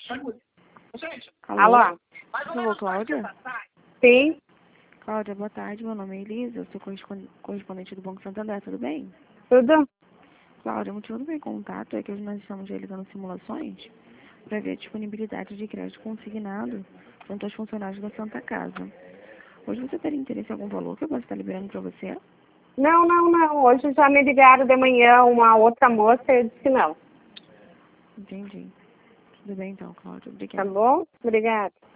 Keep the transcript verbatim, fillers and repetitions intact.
Alô? Alô? Alô, Cláudia? Sim? Cláudia, boa tarde. Meu nome é Elisa, eu sou correspon- correspondente do Banco Santander, tudo bem? Tudo? Cláudia, o motivo do meu contato é que hoje nós estamos realizando simulações para ver a disponibilidade de crédito consignado junto aos funcionários da Santa Casa. Hoje você teria interesse em algum valor que eu possa estar liberando para você? Não, não, não. Hoje já me ligaram de manhã uma outra moça e eu disse não. Entendi. Tudo bem então, Cláudia. Tá Obrigada. bom? Obrigada.